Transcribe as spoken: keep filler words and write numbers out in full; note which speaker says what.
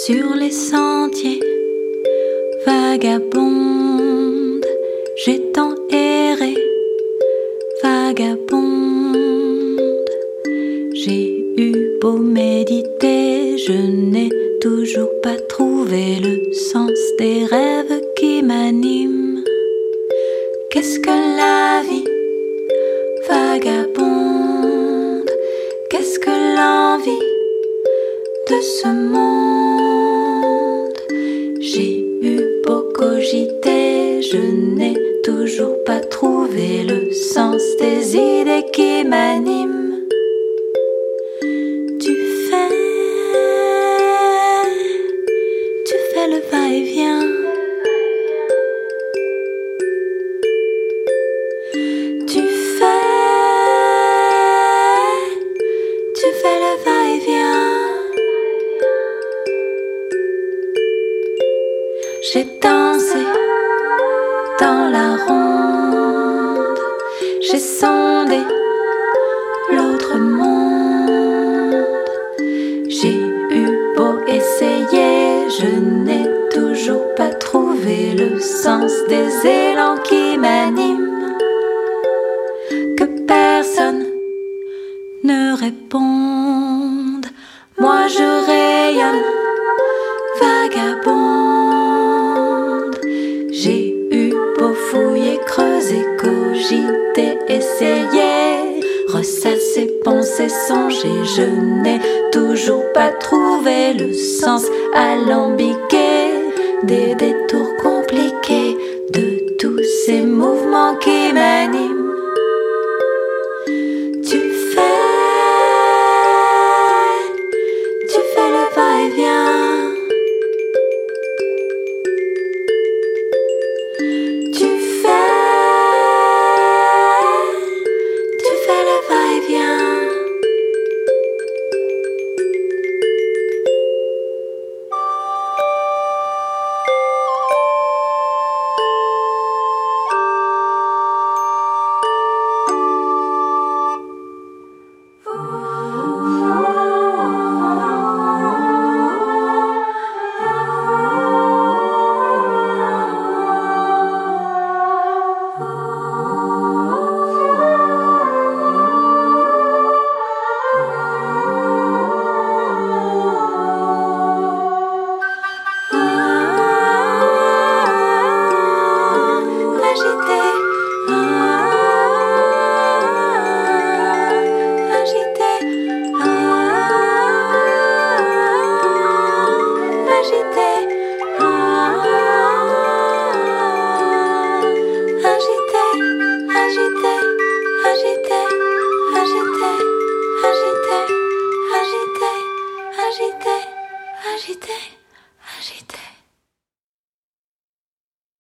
Speaker 1: Sur les sentiers vagabonde, j'ai tant erré, vagabonde. J'ai eu beau méditer, je n'ai toujours pas trouvé le sens des rêves qui m'animent. Qu'est-ce que la vie, vagabonde? Qu'est-ce que l'envie de ce monde? J'ai eu beau cogiter, je n'ai toujours pas trouvé le sens des idées qui m'animent. Tu fais, tu fais le va-et-vient. Tu fais, tu fais le va-et-vient. J'ai dansé dans la ronde, j'ai sondé l'autre monde. J'ai eu beau essayer, je n'ai toujours pas trouvé le sens des élans qui m'animent. Que personne ne réponde, moi je rayonne, vagabonde. J'ai eu beau fouiller, creuser, cogiter, essayer, ressasser, penser, songer, je n'ai toujours pas trouvé le sens alambiqué des détours compliqués de tous ces mouvements qui m'animent.